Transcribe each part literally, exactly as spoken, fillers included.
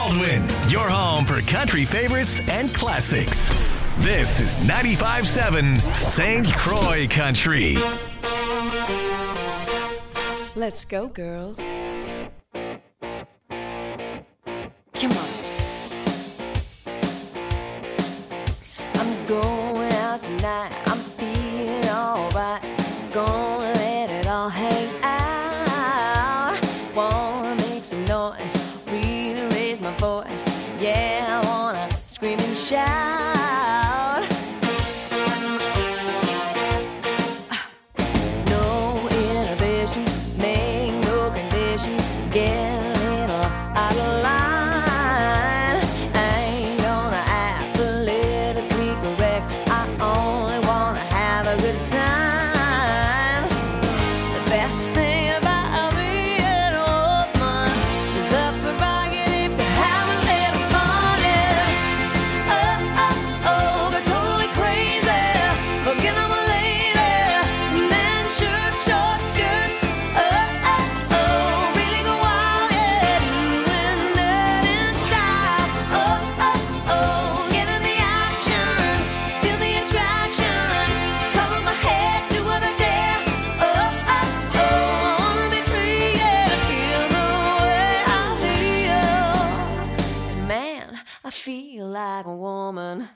Baldwin, your home for country favorites and classics. This is ninety-five point seven Saint Croix Country. Let's go, girls. Come on. I'm going out tonight. I'm feeling alright. Gonna let it all hang out. Wanna make some noise, really raise my voice. Yeah, I wanna scream and shout. No inhibitions, make no conditions. Get a little out of line. I ain't gonna act politically correct. I only wanna have a good time. The best thing about being a woman is the prerogative to have a little fun. Yeah. Oh, oh, oh, go totally crazy. Forget I'm a lady. Men, shirt, short skirts. Oh, oh, oh, really go wild. Yeah, doing that in style. Oh, oh, oh, get in the action. Feel the attraction. Color my head, do what I dare. Oh, oh, oh, I wanna be free, yeah, to feel the way I feel. Man, I feel like a woman.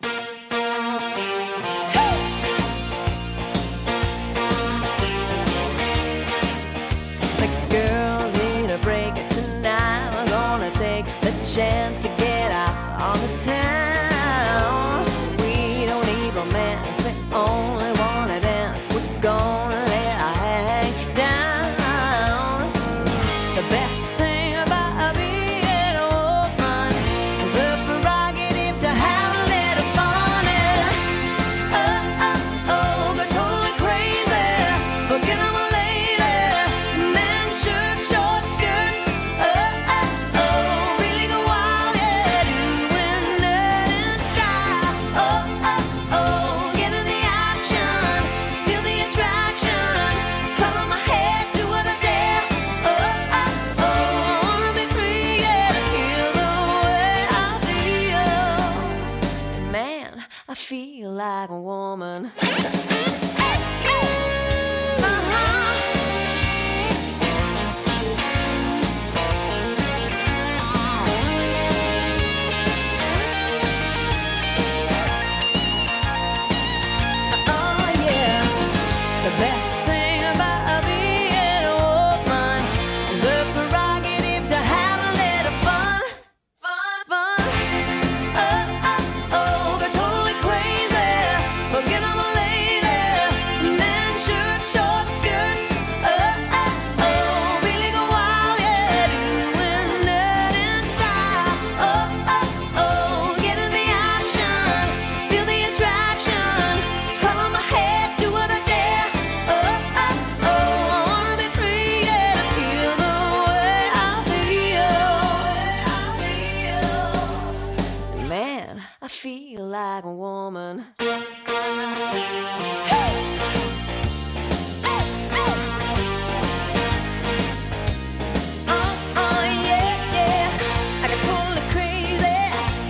The girls need a break tonight. We're gonna take the chance to get out on the town. We don't need romance, we only wanna dance. We're gonna let our hang down. The best thing about being a woman is the prerogative to have a little fun. Yeah. Oh, oh, oh, go totally crazy. Forget I'm a lady. Men, shirt, short skirts. Oh, oh, oh, really go wild. Yeah, doing that in style. Oh, oh, oh, get in the action. Feel the attraction. Color my head, do what I dare. Oh, oh, oh, I wanna be free, yeah, to feel the way I feel. Man, I feel like a woman. Oh yeah, the best thing about being a woman is the prerogative to have a little fun, fun, fun. Oh, oh, oh, go totally crazy. Forget I'm a lady. Men, shirt, short skirts. Oh, oh, oh, really go wild, yeah, doing that in style. Oh, oh, oh, get in the action. Feel the attraction. Color my head, do what I dare. Oh, oh, oh, I wanna be free, yeah, to feel the way I feel. Man, I feel like a woman. Oh, oh, yeah, yeah, I got totally crazy.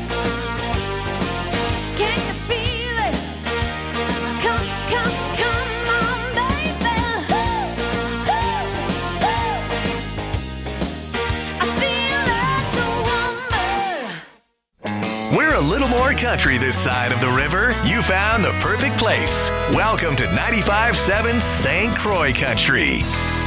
Can you feel it? Come, come, come on, baby. I feel like a woman. We're a little more country this side of the river. You found the perfect place. Welcome to ninety-five point seven Saint Croix Country.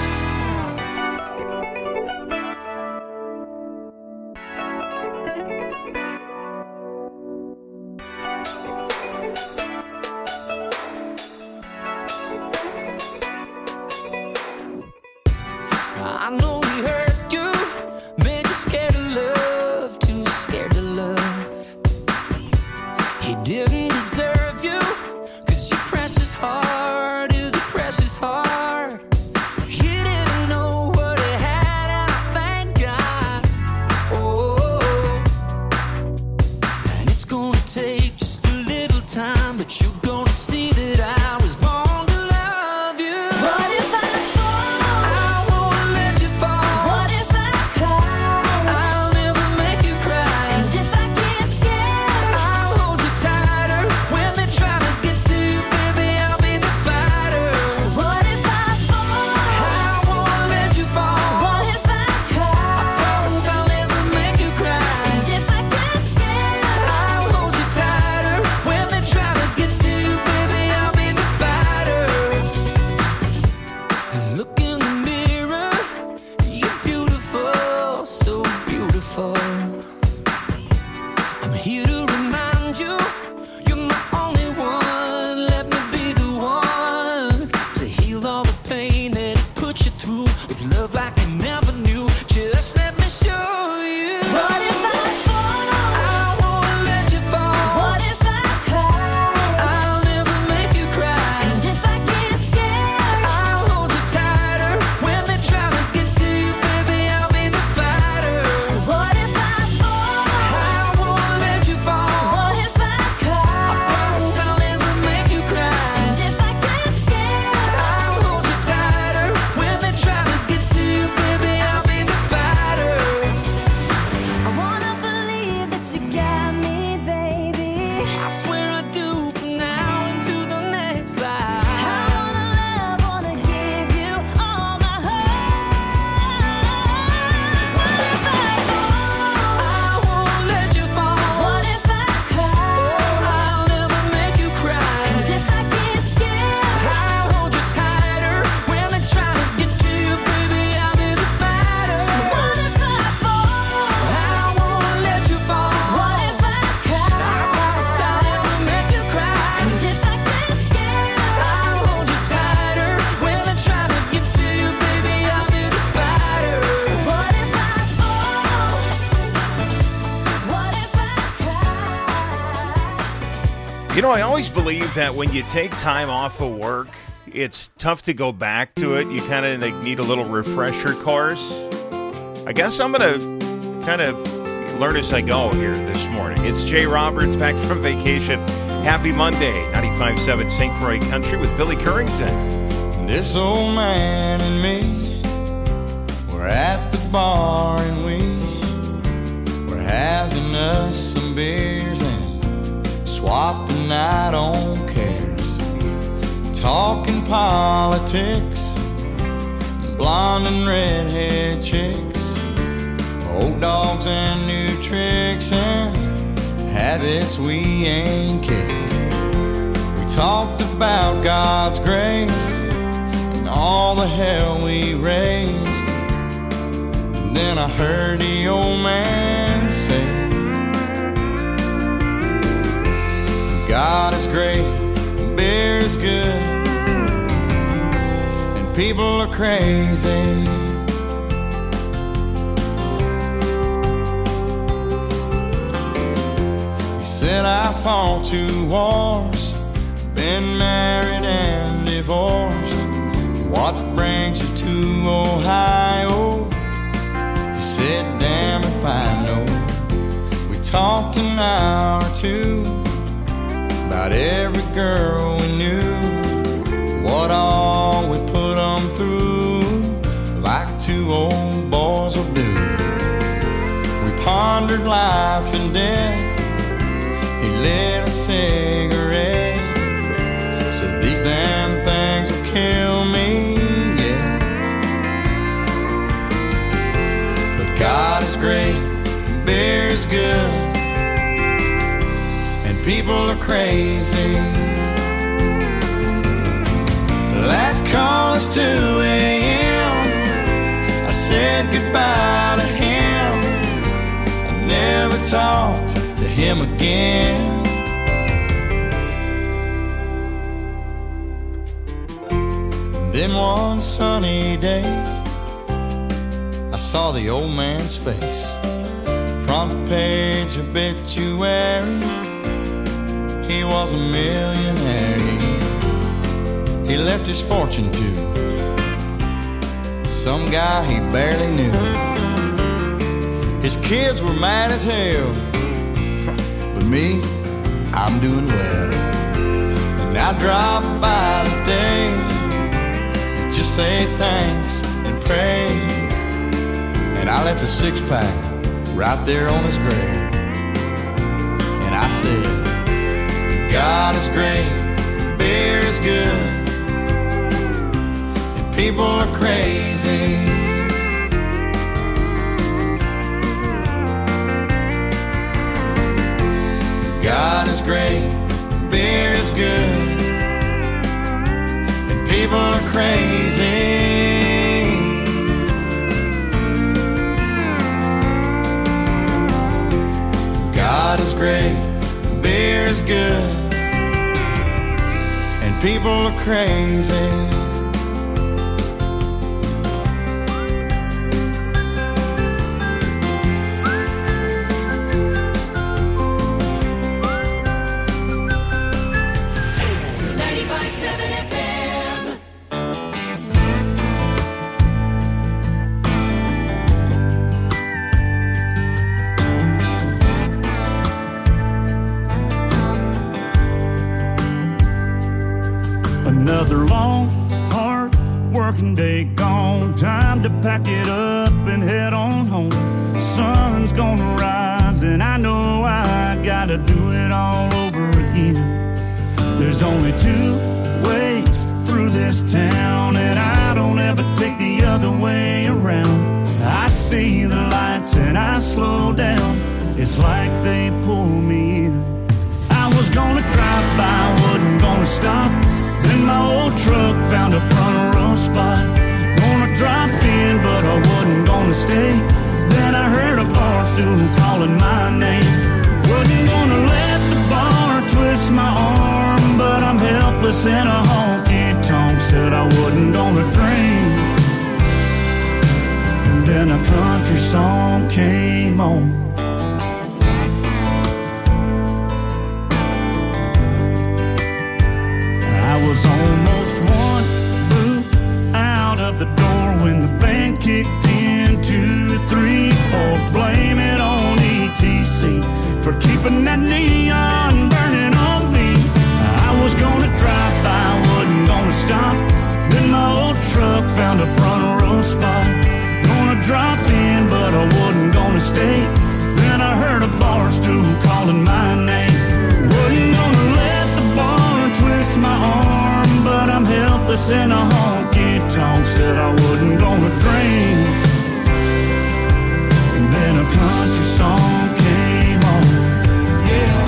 I know he hurt you, made you scared of love, too scared to love. He didn't deserve you, cause your precious heart is a precious heart. He You know, I always believe that when you take time off of work, it's tough to go back to it. You kind of like need a little refresher course. I guess I'm going to kind of learn as I go here this morning. It's Jay Roberts back from vacation. Happy Monday, ninety-five point seven Saint Croix Country with Billy Currington. This old man and me, we're at the bar and we, we're having us some beers and swapping out on cares, talking politics, blonde and redhead chicks, old dogs and new tricks and habits we ain't kicked. We talked about God's grace and all the hell we raised. And then I heard the old man say, God is great, beer is good, and people are crazy. He said I fought two wars, been married and divorced. What brings you to Ohio? He said, damn if I know. We talked an hour or two about every girl we knew, what all we put them through, like two old boys will do. We pondered life and death. He lit a cigarette, said these damn things will kill me, yeah. But God is great, beer is good, people are crazy. Last call is two a.m. I said goodbye to him. I never talked to him again. Then one sunny day, I saw the old man's face. Front page obituary, he was a millionaire. He left his fortune to some guy he barely knew. His kids were mad as hell, but me, I'm doing well. And I dropped by today to just say thanks and pray. And I left a six-pack right there on his grave. And I said, God is great, beer is good, and people are crazy. God is great, beer is good, and people are crazy. God is great, beer is good, and people are crazy. Another long, hard working day gone. Time to pack it up and head on home. Sun's gonna rise and I know I gotta do it all over again. There's only two ways through this town, and I don't ever take the other way around. I see the lights and I slow down. It's like they pull me in. I was gonna drive by, wasn't gonna stop. Then my old truck found a front row spot. Gonna drop in, but I wasn't gonna stay. Then I heard a bar stool calling my name. Wasn't gonna let the bar twist my arm, but I'm helpless in a honky-tonk. Said I wasn't gonna drink. And then a country song came on. keeping that neon burning on me. I was gonna drive by, wasn't gonna stop. Then my old truck found a front row spot. Gonna drop in, but I wasn't gonna stay. Then I heard a bar stool calling my name. Wasn't gonna let the bar twist my arm, but I'm helpless in a honky-tonk. Said I wasn't gonna drink. And then a country song came on. Yeah.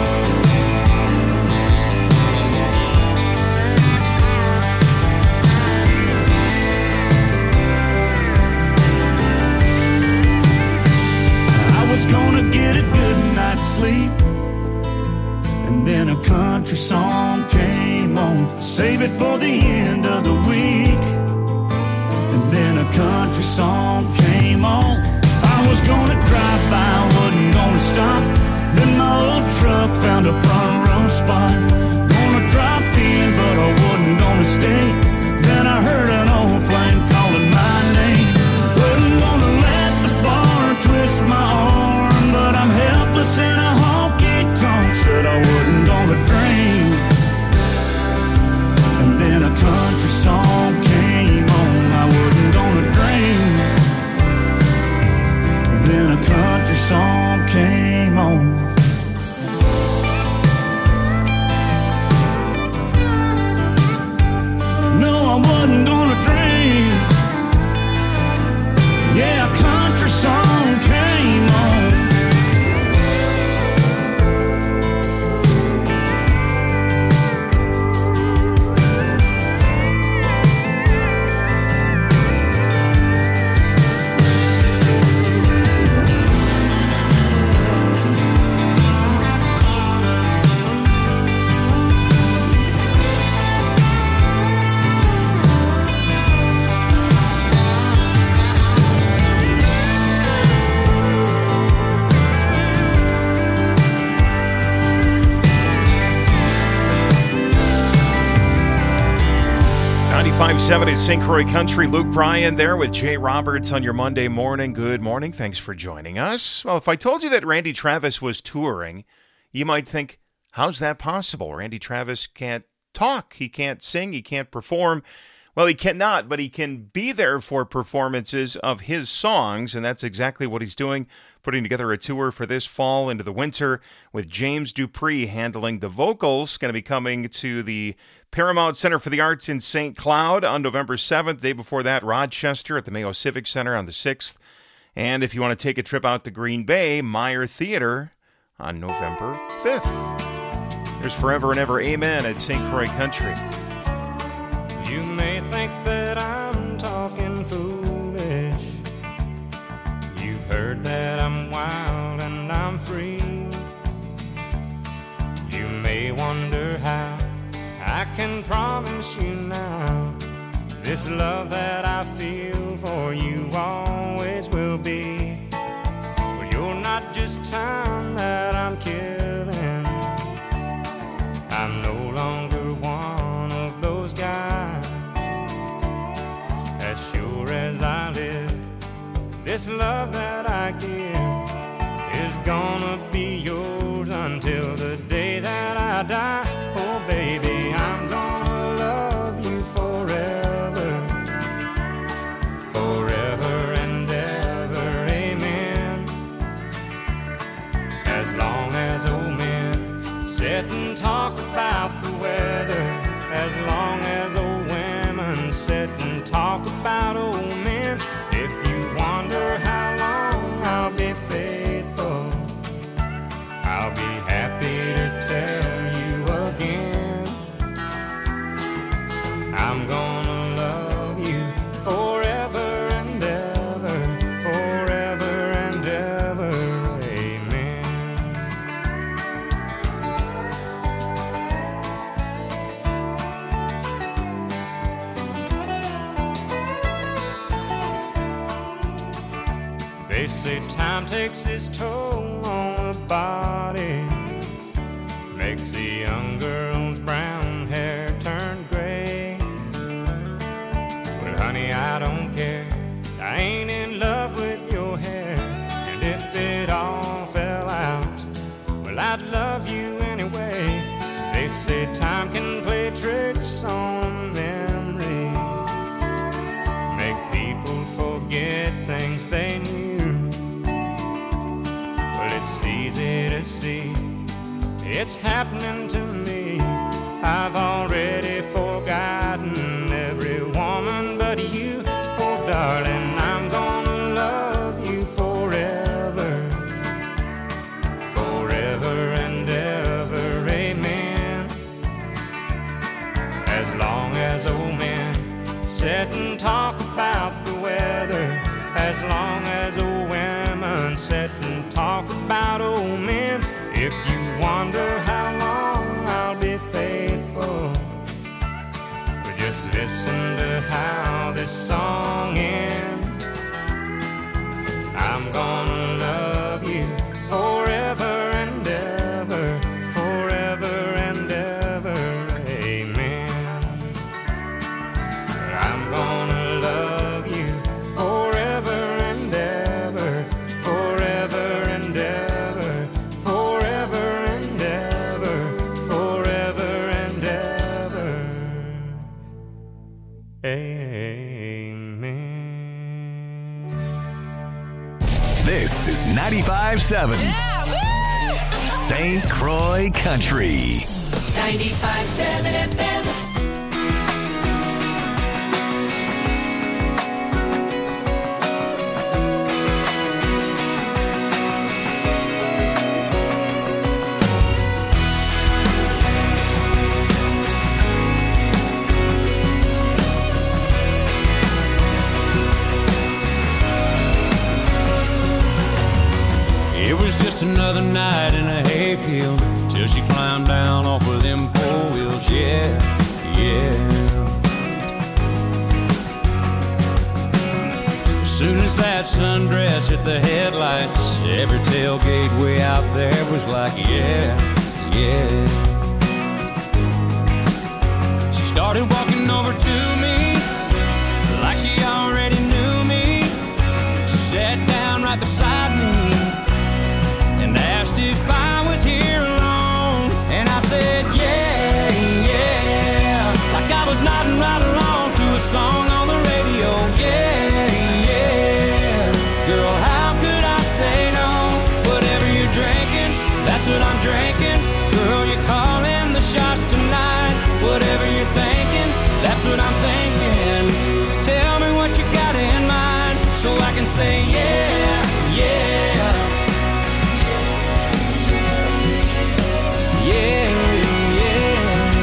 I was gonna get a good night's sleep, and then a country song came on. Save it for the end of the week. And then a country song came on. I was gonna drive by, wasn't gonna stop. Then my old truck found a front row spot. Gonna drop in, but I wasn't gonna stay. Then I heard an old flame calling my name. Wasn't gonna let the bar twist my arm, but I'm helpless in a honky-tonk. Said I wasn't gonna drink. And then a country song came on. I wasn't gonna drink. Then a country song came on. No, I wasn't gonna drink. Yeah, a country song came on. ninety-five seven at Saint Croix Country. Luke Bryan there with Jay Roberts on your Monday morning. Good morning. Thanks for joining us. Well, if I told you that Randy Travis was touring, you might think, how's that possible? Randy Travis can't talk. He can't sing. He can't perform. Well, he cannot, but he can be there for performances of his songs, and that's exactly what he's doing, putting together a tour for this fall into the winter with James Dupree handling the vocals. Going to be coming to the Paramount Center for the Arts in Saint Cloud on November seventh. Day before that, Rochester at the Mayo Civic Center on the sixth. And if you want to take a trip out to Green Bay, Meyer Theater on November fifth. There's Forever and Ever Amen at Saint Croix Country. You may think that I'm talking foolish. You've heard that I'm wild and I'm free. You may wonder how I can promise you now, this love that I feel for you always will be. Well, you're not just time that I'm killing. I'm no longer one of those guys. As sure as I live, this love that I give is gonna be yours until the day that I die. Oh baby, I'm gonna love you forever, forever and ever, amen. As long as old men sit and talk about the weather, as long as old women sit and talk about old men. If you wonder how long I'll be faithful, I'll be happy to tell you again. I'm gonna love you forever and ever, forever and ever, amen. They say time takes its toll on the body, makes the young girl's brown hair turn gray. Well, honey, I don't care. I ain't in love with your hair. And if it all fell out, well, Well, I'd love you anyway. They say time can play tricks on memory, make people forget things they knew. Well, it's easy to see it's happening to me. I've already forgotten every woman but you. Oh, darling, I'm gonna love you forever, forever and ever, amen. As long as old men sit and talk about the weather, as long as old women sit and talk about old men. If you wonder how long I'll be faithful, well, just listen to how this song ends. I'm gonna love you forever and ever, forever and ever, amen. I'm gonna love you forever and ever, forever and ever, forever and ever, forever and ever, amen. This is ninety-five seven Saint Croix Country. ninety-five seven F M. It was just another night in a hayfield till she climbed down off of them four wheels, yeah, yeah. As soon as that sundress hit the headlights, every tailgate way out there was like, yeah, yeah. She started walking over to me like she already knew me. She sat down right beside me and asked if I was here alone. And I said, yeah, yeah, like I was nodding right along to a song on the radio, yeah, yeah. Girl, how could I say no? Whatever you're drinking, that's what I'm drinking. Girl, you're calling the shots tonight. Whatever you're thinking, that's what I'm thinking. Tell me what you got in mind so I can say, yeah, yeah. Yeah, yeah.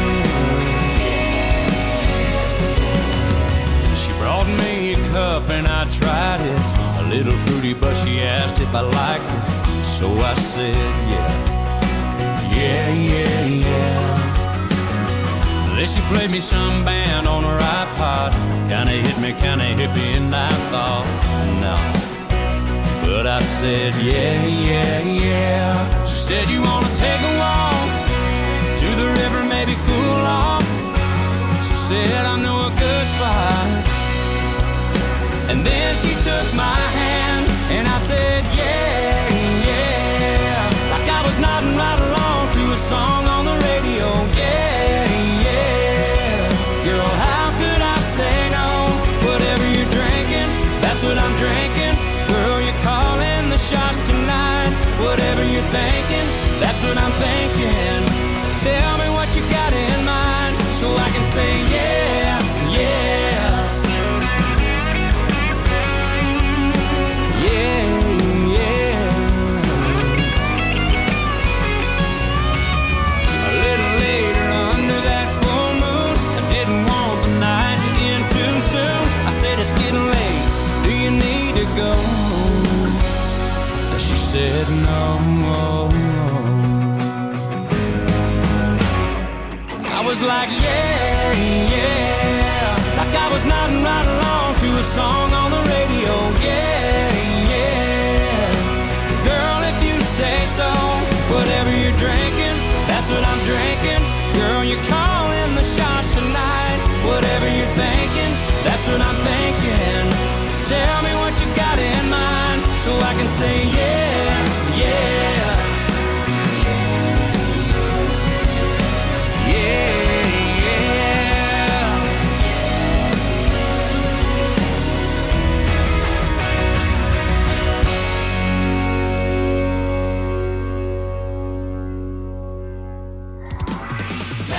She brought me a cup and I tried it. A little fruity, but she asked if I liked it. So I said, yeah, yeah, yeah, yeah. Then she played me some band on her iPod. Kinda hit me, kinda hippie, and I thought, no. But I said, yeah, yeah, yeah. She said, you wanna take a walk to the river, maybe cool off. She said, I know a good spot. And then she took my hand and I said, yeah, yeah. Like I was nodding right along to a song on the radio, yeah, yeah. Girl, how could I say no? Whatever you're drinking, that's what I'm drinking. Girl, you're calling the shots tonight. Whatever you're thinking, that's what I'm thinking. Tell me what you got in mind so I can say yeah, yeah. Yeah, yeah. A little later under that full moon, I didn't want the night to end too soon. I said it's getting late, do you need to go? She said no, no, no. I was like, yeah, yeah. Like I was nodding right along to a song on the radio, yeah, yeah. Girl, if you say so, whatever you're drinking, that's what I'm drinking. Girl, you're calling the shots tonight. Whatever you're thinking, that's what I'm thinking. Tell me what you got in mind so I can say yeah, yeah.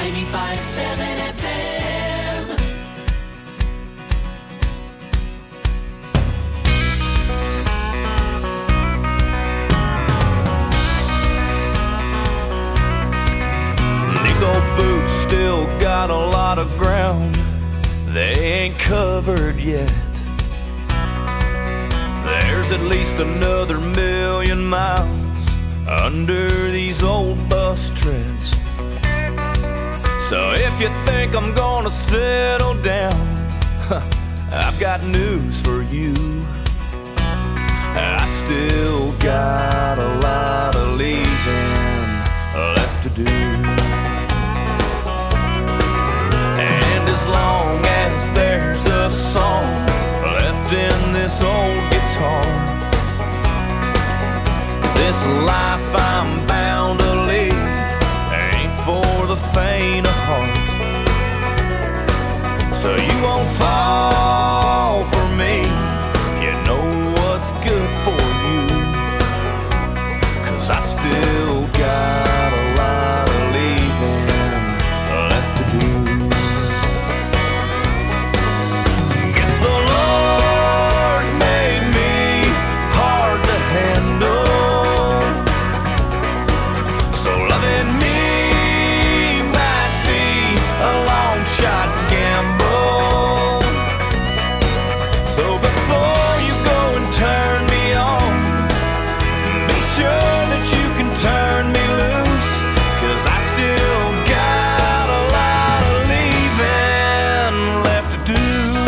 ninety-five seven F M. These old boots still got a lot of ground they ain't covered yet. There's at least another million miles under these old bus treads. So if you think I'm gonna settle down, I've got news for you. I still got a lot of leaving left to do. And as long as there's a song left in this old guitar, this life I'm bound to lead ain't for the faint of heart. So you won't fall for me, you know what's good for you. 'Cause I still got a lot of leaving left to do. Guess the Lord made me hard to handle, so loving me might be a long shot gamble. So before you go and turn me on, be sure that you can turn me loose. 'Cause I still got a lot of leaving left to do.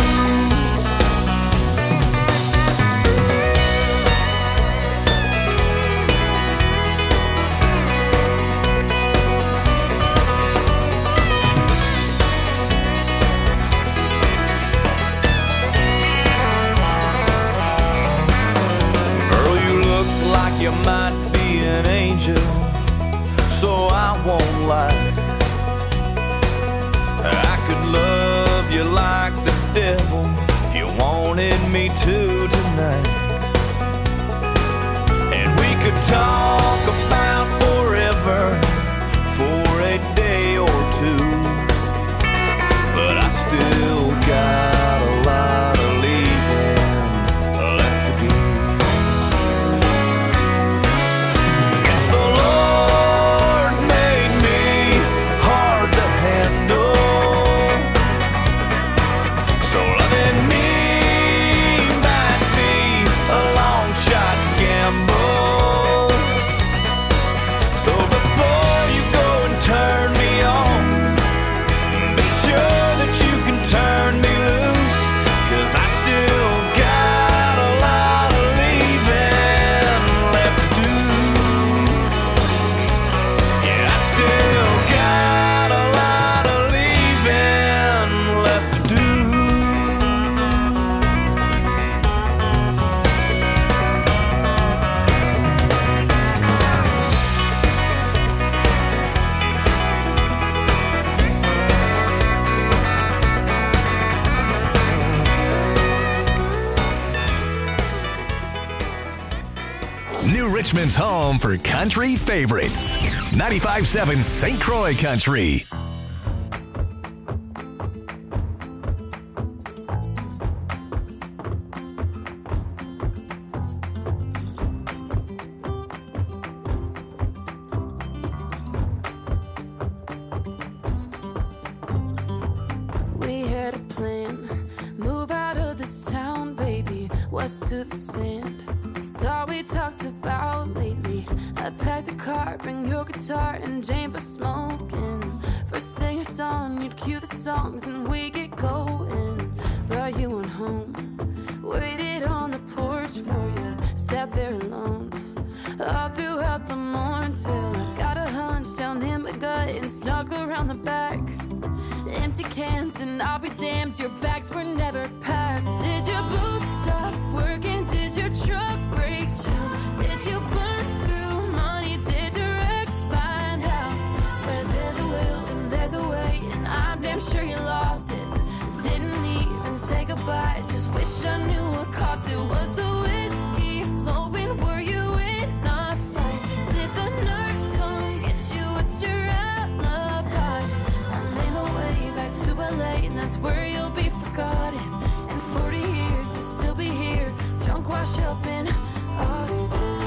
Girl, you look like you might be an angel, so I won't lie. I could love you like the devil if you wanted me to tonight. And we could talk about forever for a day or two. But I still got a lot of leaving left to do. Guess the Lord made me hard to handle, so loving me might be a long shot gamble. So before you go and turn me on, be sure that you can turn me loose. 'Cause I still got a lot of leaving left to do. Yeah, I still got a lot of leaving left to do. New Richmond's home for country favorites. ninety-five seven Saint Croix Country. We had a plan, move out of this town, baby, west to the sand. It's all we talked about lately. I packed a car, bring your guitar, and Jane for smoking. First thing at dawn, you'd cue the songs and we get going. But you went home, waited on the porch for you, sat there alone all throughout the morning till I got a hunch down in my gut and snuck around the back. Empty cans and I'll be damned, your bags were never packed. Did your boots stop working? Did your truck break down? Did you burn through money? Did your ex find out? Where there's a will and there's a way, and I'm damn sure you lost it. Didn't even say goodbye, just wish I knew what cost it. Was the whiskey flowing? Were you in a fight? Did the nurse come get you? What's your alibi? that's where you'll be forgotten. In forty years, you'll still be here, drunk, wash up in Austin.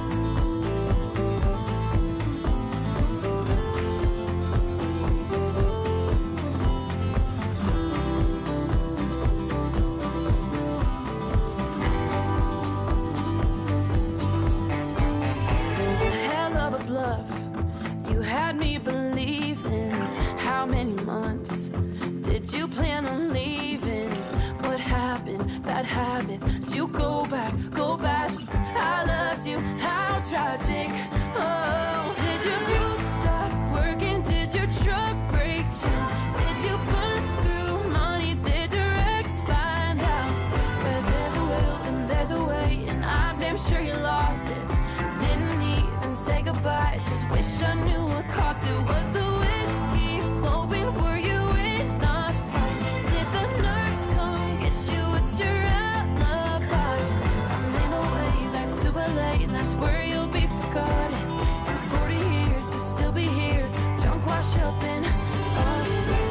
Hell of a bluff, you had me believing. How many months did you plan on leaving? What happened? Bad habits. Did you go back? Go back. I loved you. How tragic. Oh, did your group stop working? Did your truck break down? Did you burn through money? Did your ex find out? Where there's a will and there's a way, and I'm damn sure you lost it. Didn't even say goodbye. Just wish I knew what caused it. Was the whiskey flowing? Were you in a fight? Did the nurse come get you? What's your alibi? I'm in a way back to L A, and that's where you'll be forgotten. In forty years, you'll still be here, drunk, wash up in Austin.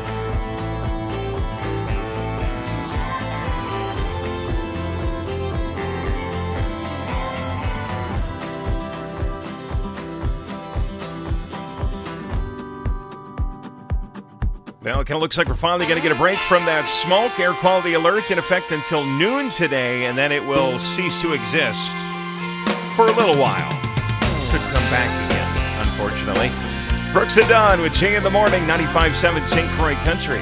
Well, it kind of looks like we're finally going to get a break from that smoke. Air quality alert in effect until noon today, and then it will cease to exist for a little while. Could come back again, unfortunately. Brooks and Dunn with Jay in the Morning, ninety-five point seven Saint Croix Country.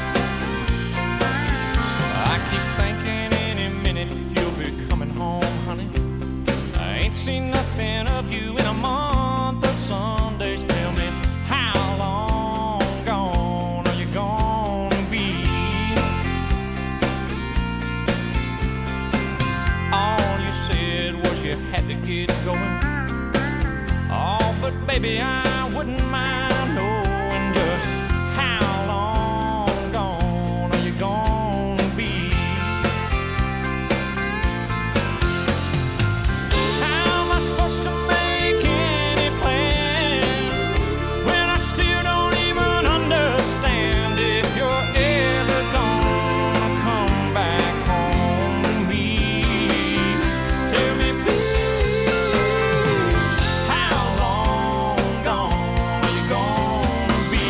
I keep thinking any minute you'll be coming home, honey. I ain't seen nothing of you in a month of Sundays. Tell me, how long gone are you gonna be? All you said was you had to get going. Oh, but baby, I wouldn't mind knowing just how long gone are you gonna be? How am I supposed to make any plans when I still don't even understand if you're ever gonna come back home to me? Tell me, please, how long gone are you gonna be?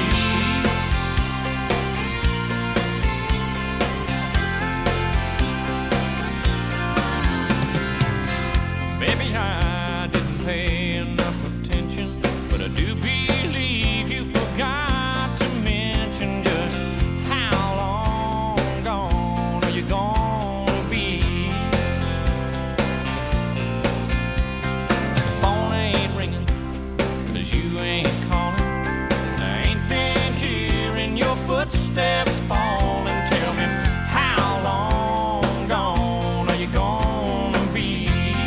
Maybe I didn't pay enough attention, but I do believe you forgot to mention just how long gone are you gonna be? The phone ain't ringing, 'cause you ain't calling. I ain't been hearing your footsteps falling. Tell me, how long gone are you gonna be?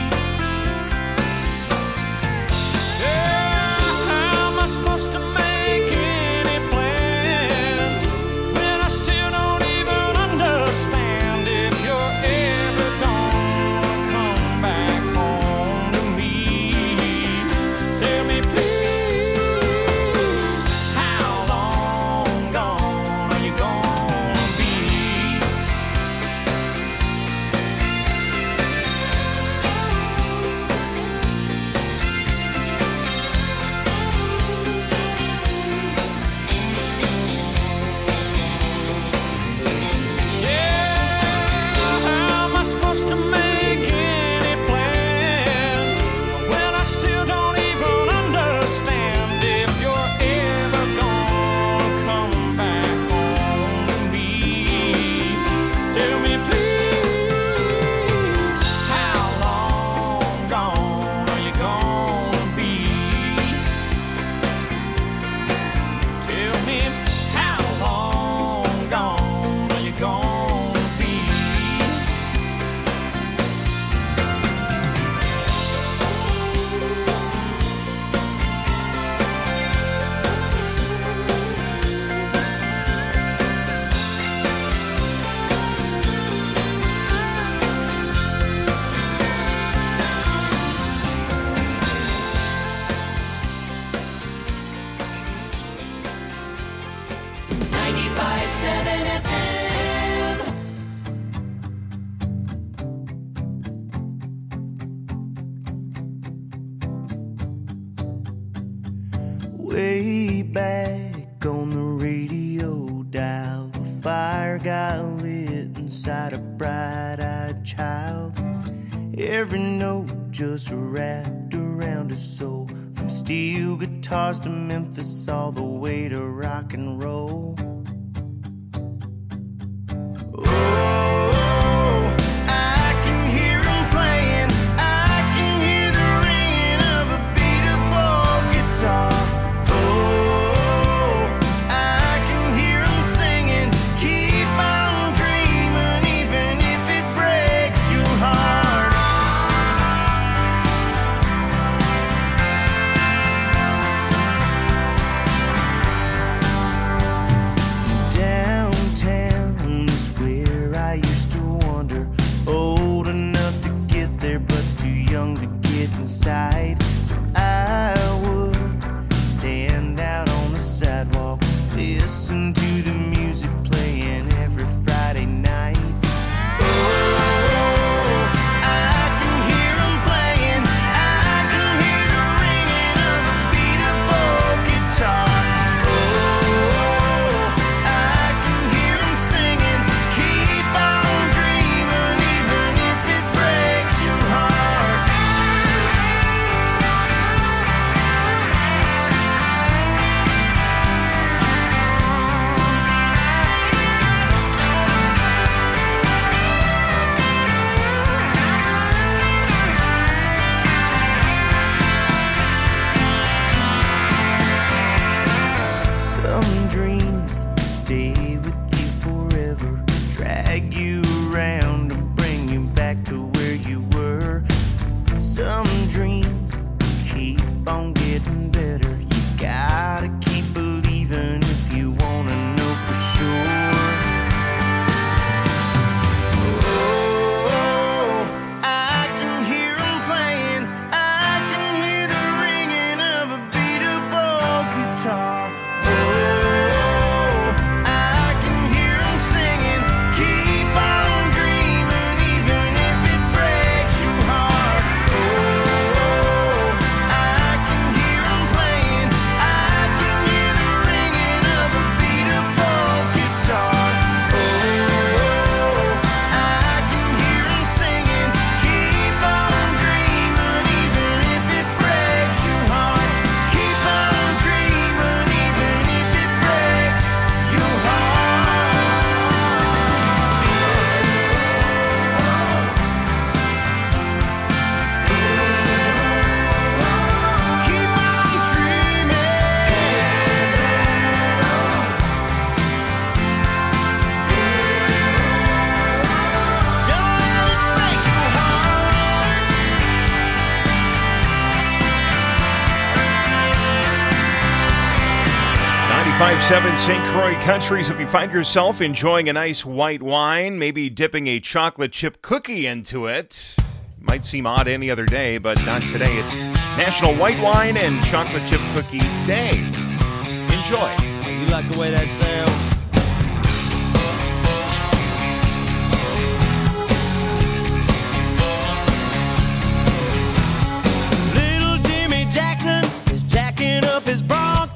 Yeah, how am I supposed to make any plans when I still don't even understand if you're ever gonna come back home to me? Tell me, please, how long gone are you gonna Way back on the radio dial, the fire got lit inside a bright-eyed child. Every note just wrapped around his soul, from steel guitars to Memphis, all the way to rock and roll. Oh, I can hear him playing, I can hear the ringing of a beatable guitar. Oh, I can hear him singing, keep on dreaming, even if it breaks your heart. Downtown is where I used to wander, old enough to get there but too young to get inside. So I would stand out on the sidewalk, listen to the music playing every Friday night. Oh, I can hear 'em playing, I can hear the ringing of a beatable guitar. Oh, I can hear 'em singing, keep on dreaming, even if it breaks your heart. Some dreams stay with you forever, drag you around and bring you back to where you were. Some dreams keep on getting better. You gotta keep believing if you wanna know for sure. Oh, I can hear 'em playing, I can hear the ringing of a beatable guitar. Oh, I can hear 'em singing, keep on dreaming, even if it breaks your heart. Oh, I can hear 'em playing, I can hear the ringing of a beatable guitar. Oh, I can hear 'em singing, keep on dreaming, even if it breaks your heart. Keep on dreaming, even if it breaks your heart. Keep on dreaming. Don't let it break your heart. ninety-five point seven Saint Croix Countries. If you find yourself enjoying a nice white wine, maybe dipping a chocolate chip cookie into it, might seem odd any other day, but not today. It's National White Wine and Chocolate Chip Cookie Day. Enjoy. You like the way that sounds? Little Jimmy Jackson is jacking up his Bronco.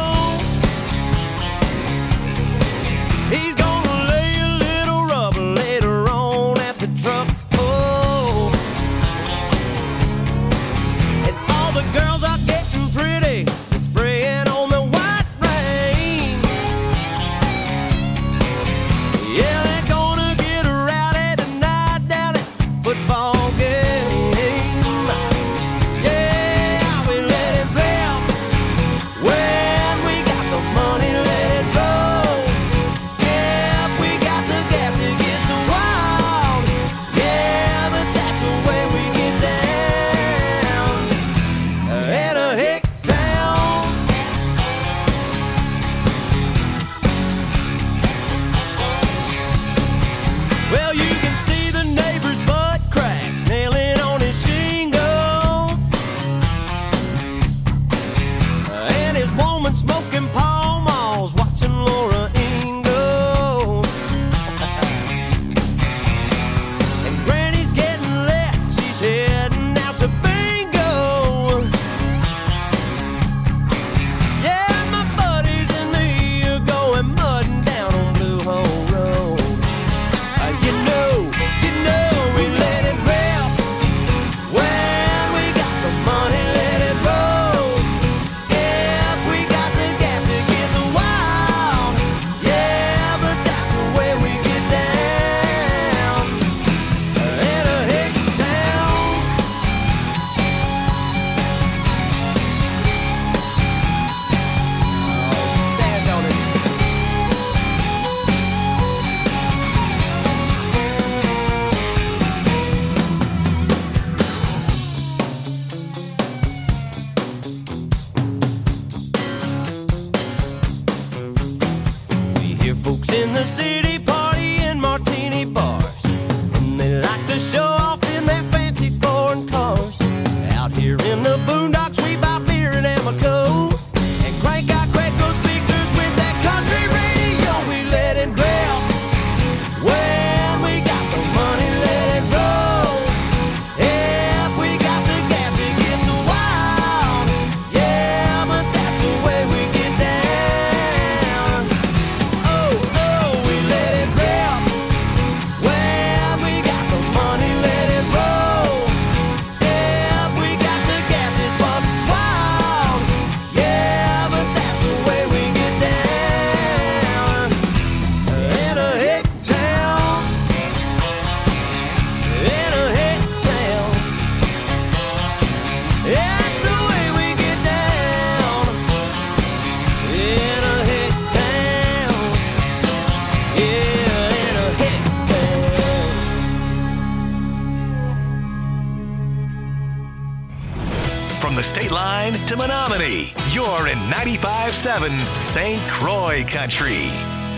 He's gonna lay a little rubber later on at the truck. Oh, and all the girls are getting pretty, spraying on the white rain. Yeah, they're gonna get rowdy tonight down at the football game. Yeah, we let it rip when we got the money, let it roll. If we got the gas, it gets wild. Yeah, but that's the way we get down at a hick town. Well, you can see the neighbor's butt crack nailing on his shingles, and his woman smoking Pall Malls, watching Laura Ingalls. And Granny's getting lit, she's heading out to bingo. Yeah, city party in martini bars. And they like to show off in their fancy foreign cars. Out here in the boondocks, we buy beer and Amoco and crank out Craigco speakers with that country radio. We let it blare. When we got the money, let it roll. If we got the gas, it gets wild. Yeah, but that's the way we get down. Oh, oh, we let it rip. When we got the money, let it roll. If we got the gas, it's buck wild. Yeah, but that's the way we get down. In a hick town. In a hick town. That's the way we get down. In a hick town. Yeah, in a hick town. From the state line to Menominee, you're in ninety-five seven Saint Croix Country.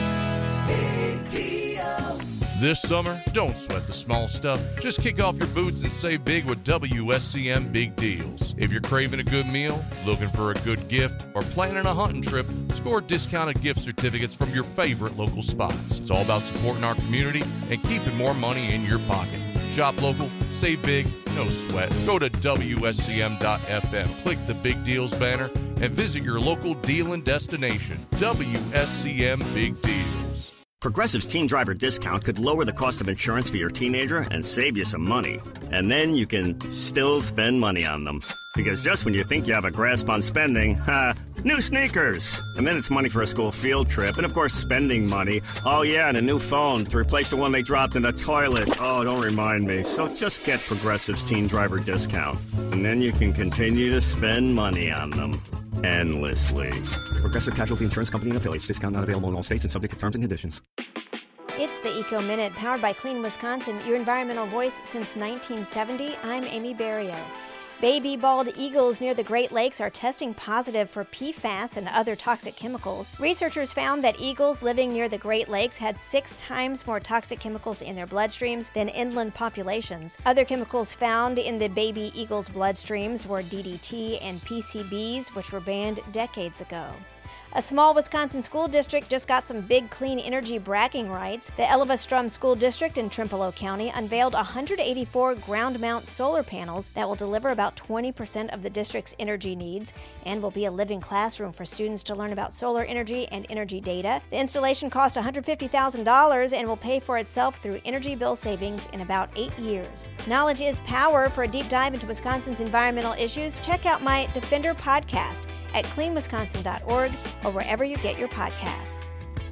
This summer, don't sweat the small stuff. Just kick off your boots and save big with W S C M Big Deals. If you're craving a good meal, looking for a good gift, or planning a hunting trip, score discounted gift certificates from your favorite local spots. It's all about supporting our community and keeping more money in your pocket. Shop local, save big, no sweat. Go to W S C M dot F M, click the Big Deals banner, and visit your local dealing destination. W S C M Big Deals. Progressive's Teen Driver Discount could lower the cost of insurance for your teenager and save you some money. And then you can still spend money on them. Because just when you think you have a grasp on spending, ha, new sneakers. And then it's money for a school field trip. And of course, spending money. Oh yeah, and a new phone to replace the one they dropped in the toilet. Oh, don't remind me. So just get Progressive's Teen Driver Discount. And then you can continue to spend money on them. Endlessly. Progressive Casualty Insurance Company and affiliates. Discount not available in all states and subject to terms and conditions. It's the Eco Minute, powered by Clean Wisconsin, your environmental voice since nineteen seventy. I'm Amy Barrio. Baby bald eagles near the Great Lakes are testing positive for P FAS and other toxic chemicals. Researchers found that eagles living near the Great Lakes had six times more toxic chemicals in their bloodstreams than inland populations. Other chemicals found in the baby eagles' bloodstreams were D D T and P C Bs, which were banned decades ago. A small Wisconsin school district just got some big clean energy bragging rights. The Elva-Strum School District in Trempealeau County unveiled one hundred eighty-four ground-mount solar panels that will deliver about twenty percent of the district's energy needs and will be a living classroom for students to learn about solar energy and energy data. The installation cost one hundred fifty thousand dollars and will pay for itself through energy bill savings in about eight years. Knowledge is power. For a deep dive into Wisconsin's environmental issues, check out my Defender podcast at clean wisconsin dot org or wherever you get your podcasts.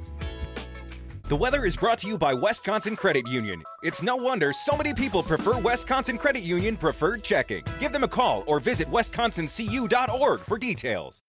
The weather is brought to you by Wisconsin Credit Union. It's no wonder so many people prefer Wisconsin Credit Union Preferred Checking. Give them a call or visit wisconsin c u dot org for details.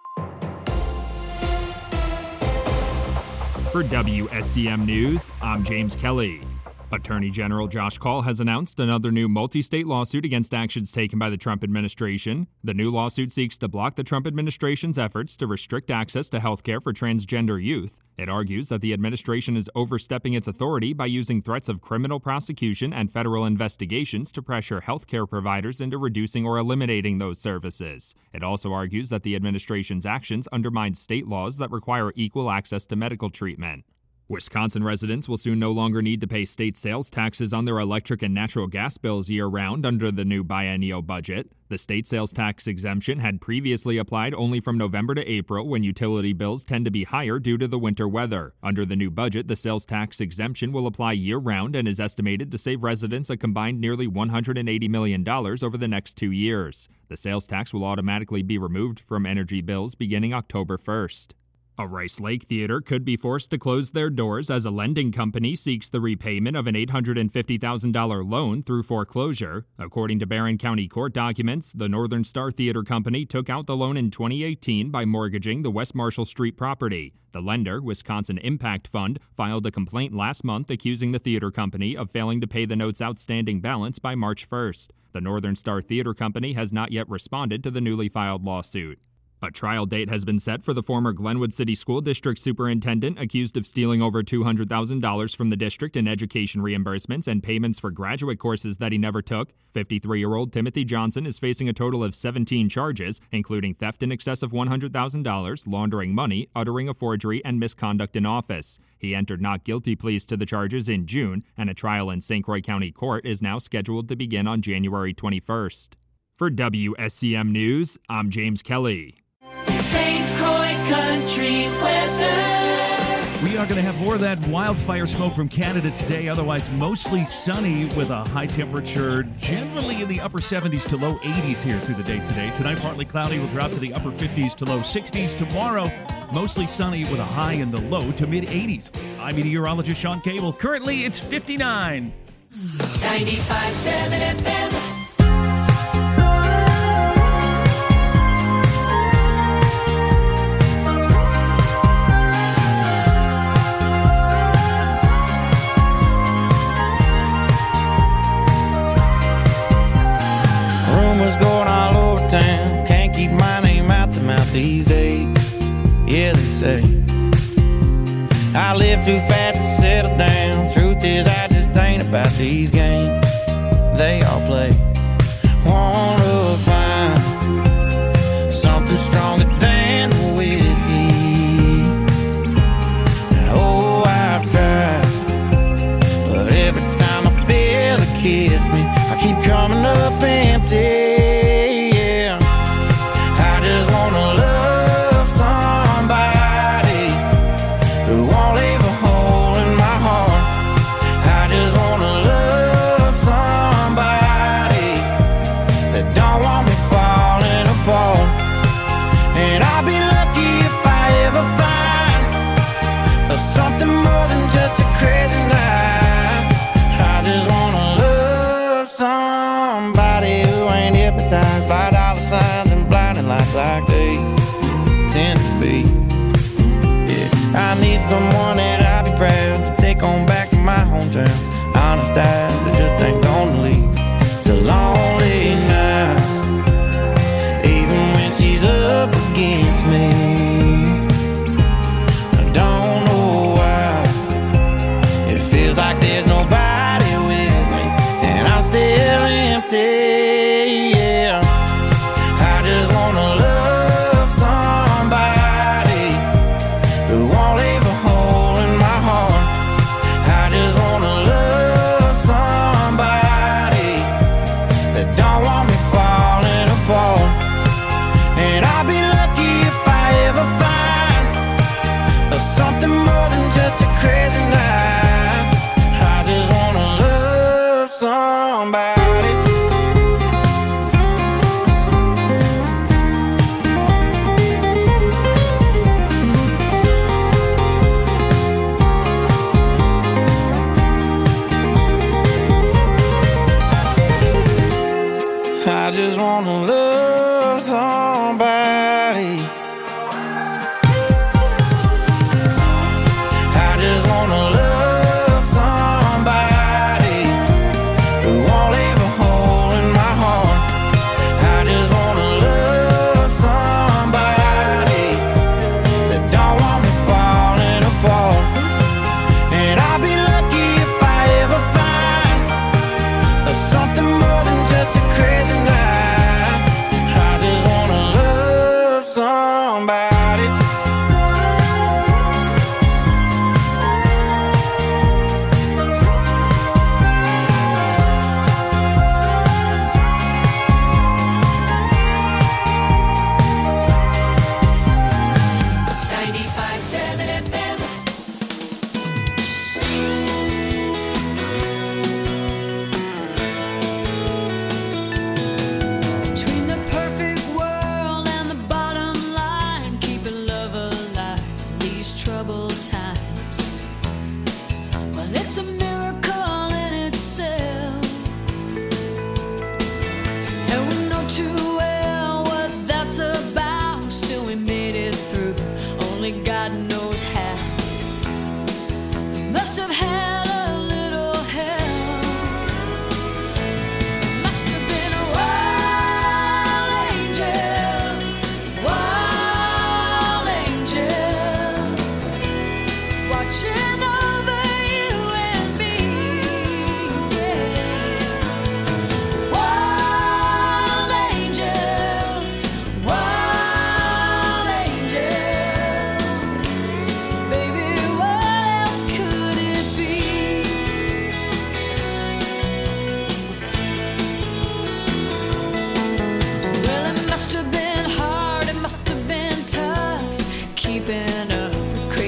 For W S C M News, I'm James Kelly. Attorney General Josh Kaul has announced another new multi-state lawsuit against actions taken by the Trump administration. The new lawsuit seeks to block the Trump administration's efforts to restrict access to health care for transgender youth. It argues that the administration is overstepping its authority by using threats of criminal prosecution and federal investigations to pressure health care providers into reducing or eliminating those services. It also argues that the administration's actions undermine state laws that require equal access to medical treatment. Wisconsin residents will soon no longer need to pay state sales taxes on their electric and natural gas bills year-round under the new biennial budget. The state sales tax exemption had previously applied only from November to April, when utility bills tend to be higher due to the winter weather. Under the new budget, the sales tax exemption will apply year-round and is estimated to save residents a combined nearly one hundred eighty million dollars over the next two years. The sales tax will automatically be removed from energy bills beginning October first. A Rice Lake theater could be forced to close their doors as a lending company seeks the repayment of an eight hundred fifty thousand dollars loan through foreclosure. According to Barron County court documents, the Northern Star Theater Company took out the loan in twenty eighteen by mortgaging the West Marshall Street property. The lender, Wisconsin Impact Fund, filed a complaint last month accusing the theater company of failing to pay the note's outstanding balance by March first. The Northern Star Theater Company has not yet responded to the newly filed lawsuit. A trial date has been set for the former Glenwood City School District superintendent accused of stealing over two hundred thousand dollars from the district in education reimbursements and payments for graduate courses that he never took. fifty-three-year-old Timothy Johnson is facing a total of seventeen charges, including theft in excess of one hundred thousand dollars, laundering money, uttering a forgery, and misconduct in office. He entered not guilty pleas to the charges in June, and a trial in Saint Croix County Court is now scheduled to begin on January twenty-first. For W S C M News, I'm James Kelly. Saint Croix Country weather. We are going to have more of that wildfire smoke from Canada today, otherwise mostly sunny with a high temperature generally in the upper seventies to low eighties here through the day today. Tonight, partly cloudy, will drop to the upper fifties to low sixties. Tomorrow, mostly sunny with a high in the low to mid eighties. I'm meteorologist Sean Cable. Currently, it's fifty-nine. ninety-five point seven F M. Rumors going all over town, can't keep my name out the mouth these days. Yeah, they say I live too fast to settle down. Truth is, I just ain't about these games they all play. Wanna find something stronger than whiskey. Oh, I've tried, but every time I feel it kiss me, I keep coming up empty. Yeah, I just wanna love somebody who won't leave a hole in my heart. I just wanna love somebody that don't want me falling apart. And I'll be lucky if I ever find something more than just a crazy night. I just wanna love somebody who ain't hypnotized by dollar signs and blinding lights like they tend to be. Yeah, I need someone that I'll be proud to take on back to my hometown. Honest eyes that just ain't gonna lead to lonely nights, even when she's up against me. I don't know why it feels like there's nobody with me, and I'm still empty. Yeah, I just wanna love somebody who won't leave a hole in my heart. I just wanna love somebody that don't want me falling apart. And I'll be lucky if I ever find something more than just a crazy night. I just wanna love somebody. I just wanna love somebody. I just wanna love somebody who won't leave a hole in my heart. I just wanna love somebody that don't want me falling apart. And I'll be lucky if I ever find something more than just a crazy night. I just wanna love somebody. ninety-five point seven F M. Between the perfect world and the bottom line, keeping love alive in these troubled times. Well, it's a miracle in itself, and we know too well what that's about. Still, we made it through. Only God knows how. We must have had a little help. Must have been wild angels, wild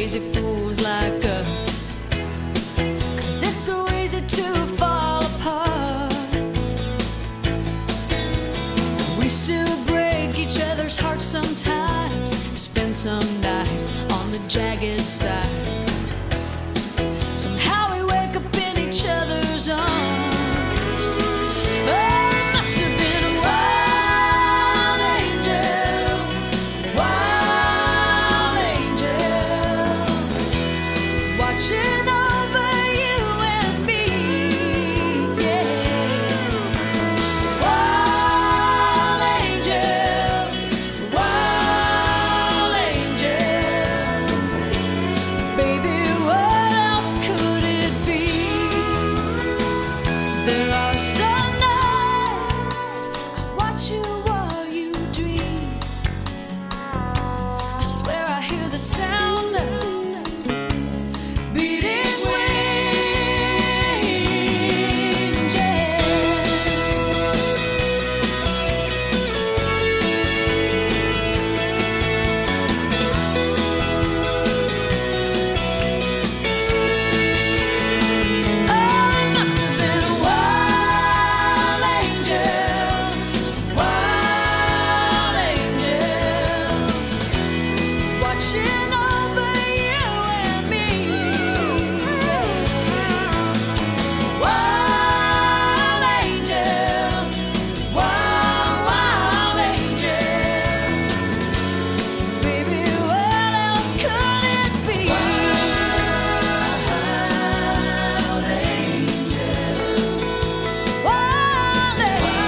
crazy fools like us. 'Cause it's so easy to fall apart. We still break each other's hearts sometimes, spend some nights on the jagged side. Somehow we wake up in each other's arms. Oh, it must have been wild angels, wild angels, watching over you and me, yeah. Wild angels, wild angels, baby, what else could it be? There are some nights I watch you while you dream. I swear I hear the sound of beating wings, yeah. Oh, it must have been wild angels, wild angels, watching over you and me. Wild angels, wild, wild angels, baby, what else could it be? Wild angels, wild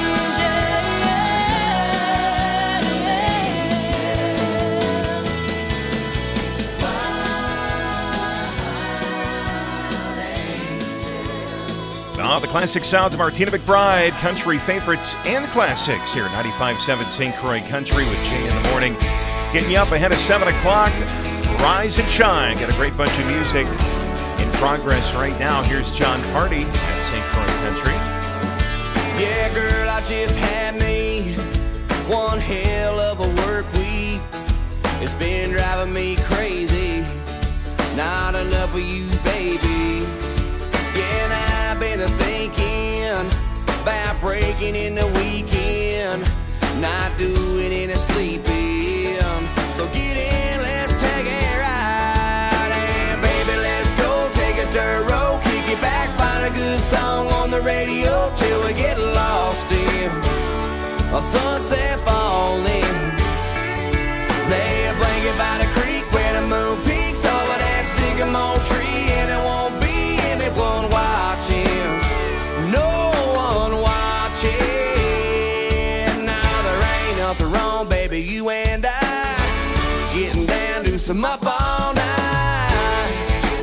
Ah, the classic sounds of Martina McBride, country favorites and classics here at ninety-five point seven Saint Croix Country with Jay in the morning. Getting you up ahead of seven o'clock. Rise and shine. Got a great bunch of music in progress right now. Here's John Party at Saint Croix Country. Yeah, girl, I just had me one hell of a work week. It's been driving me crazy. Not enough of you, baby. Yeah, and I've been thinking about breaking in the weekend, not doing any sleeping. So get in, let's take a ride. And baby, let's go take a dirt road, kick it back, find a good song on the radio till we get lost in a sunset falling. Lay a blanket by the creek where the moon peaks over that sycamore tree, and it won't be anyone watching, no one watching. Now there ain't nothing wrong, baby, you and I getting down to some up all night.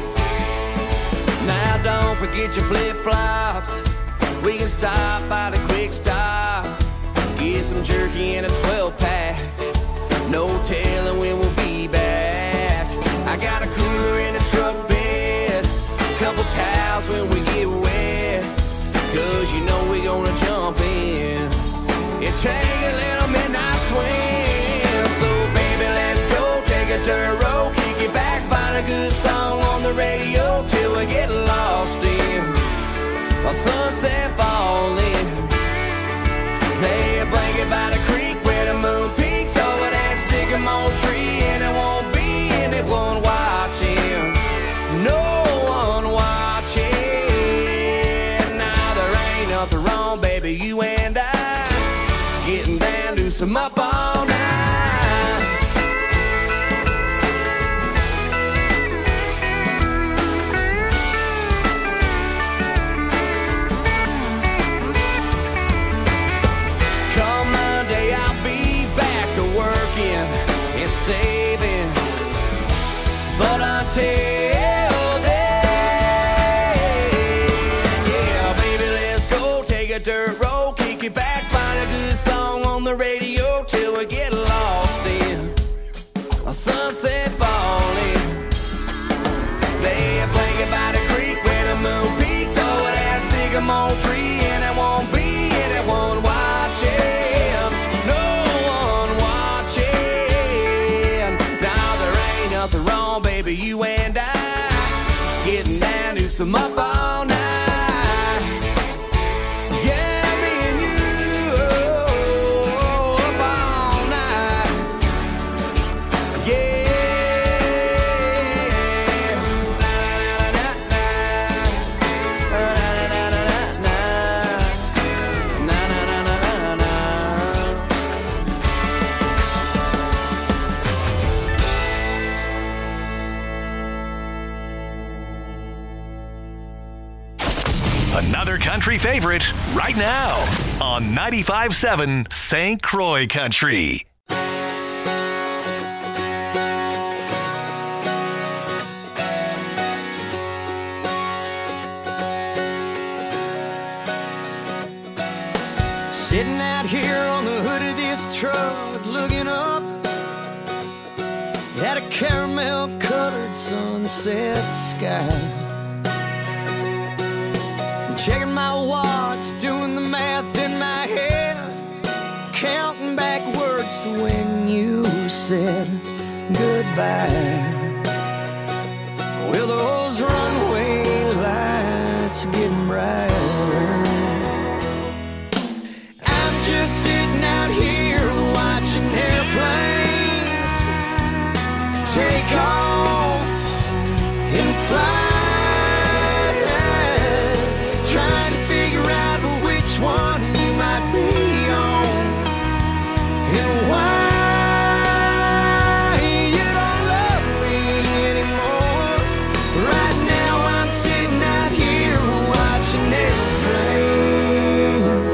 Now don't forget your flip-flops. We can stop by the quick stop, get some jerky and a twelve pack. No telling when we'll be back. I got a cooler in the truck bed, couple towels when we get wet, 'cause you know we gonna jump in and take a little midnight swim. So baby, let's go take a dirt road, kick it back, find a good song on the radio till we get lost in a sunset falling. Lay a blanket by the creek where the moon peaks over that sycamore tree, and it won't be anyone watching, no one watching. Now there ain't nothing wrong, baby, you and I getting down to some up all night. Come Monday, I'll be back to working and saving, but until then, yeah, baby, let's go take a dirt road, kick it back, find a good song on the radio till we get lost in a sunset falling. Lay a blanket by the creek where the moon peaks over that sycamore tree, and it won't be anyone watching, no one watching. Now there ain't nothing wrong, baby, you and I getting down to some up all night. Yeah, me and you up all night. Yeah. Another country favorite right now on ninety-five seven Saint Croix Country. Sitting out here on the hood of this truck, looking up at a caramel-colored sunset sky. Checking my watch, doing the math in my head, counting backwards to when you said goodbye. Well, those runway lights are getting brighter. I'm just sitting out here watching airplanes take off and fly. Trying to figure out which one you might be on and why you don't love me anymore. Right now I'm sitting out here watching airplanes.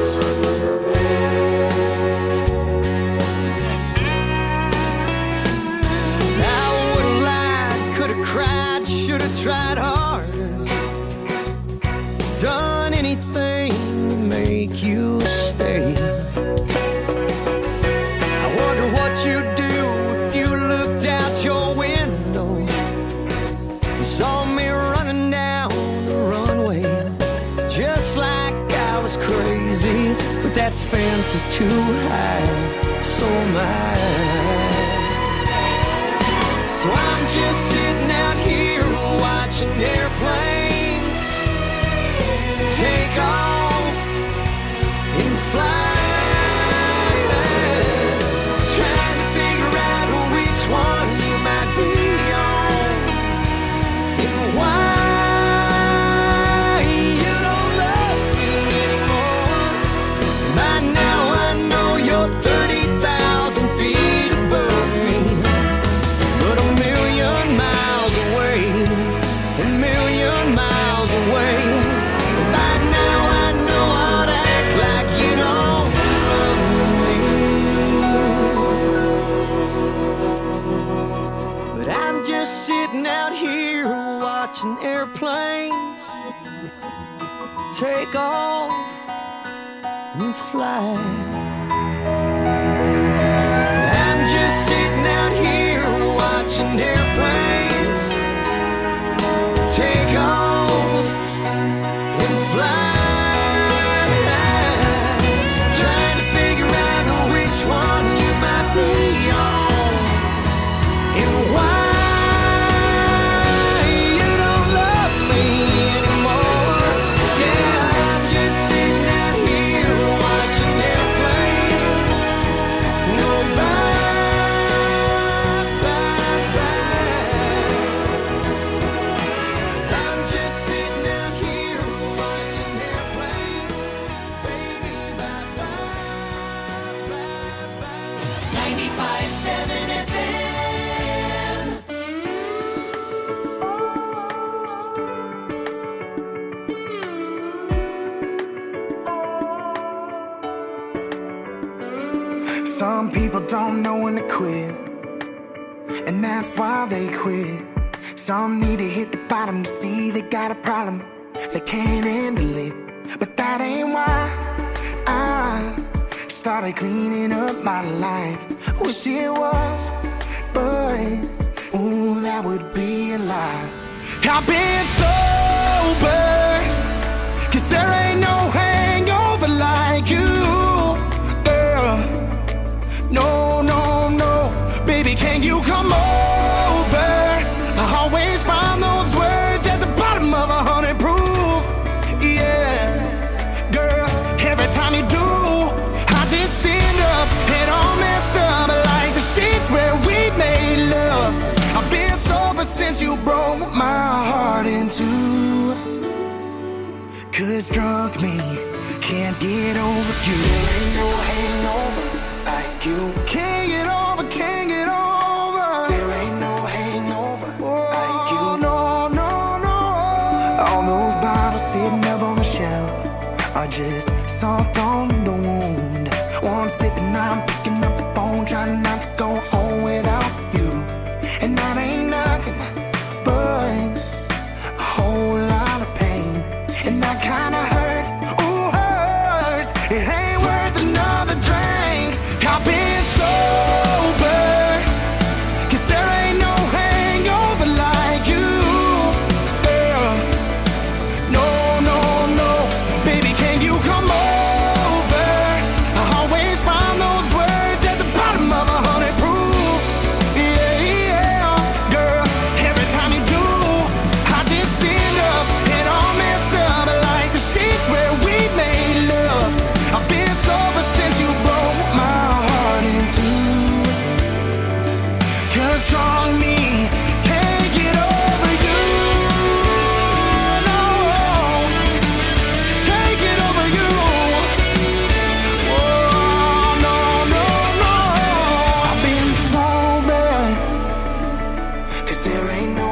I would've lied, could've cried, should've tried harder, done anything to make you stay. I wonder what you'd do if you looked out your window and saw me running down the runway, just like I was crazy. But that fence is too high, so am I. So I'm just sitting out here watching airplanes take off and fly, trying to figure out which one you might be on and why you don't love me anymore. By now I know you're thirty thousand feet above me, but a million miles away, a million miles away. Sitting out here watching airplanes take off and fly. I'm just sitting out here watching airplanes take off and fly, trying to figure out which one you might be on and why. Some people don't know when to quit, and that's why they quit. Some need to hit the bottom to see they got a problem, they can't handle it. But that ain't why I started cleaning up my life. Wish it was, but ooh, that would be a lie. I've been sober, cause there ain't no hangover like you. No, no, no, baby, can you come over? has drugged me. Can't get over you. There ain't no hangover like you. Can't get over, can't get over. There ain't no hangover like you. No, no, no. All those bottles sitting up on the shelf are just salt on the wound. One sip and I'm picking up the phone, trying not to go home without you. And that ain't nothing but a whole lot of pain. And that kinda hurt, ooh, hurts. It ain't worth another drink. I've been sober, 'cause there ain't no hangover like you. Yeah. No, no, no. Baby, can you come over? I always find those words at the bottom of a hundred proof. Yeah, yeah. Girl, every time you do, I just stand up and all messed up like the sheets where we made love. I've been sober since you broke my heart in two. 'Cause strong me can't get over you. No, can't get over you. Oh, no, no, no. I've been sober, 'cause there ain't no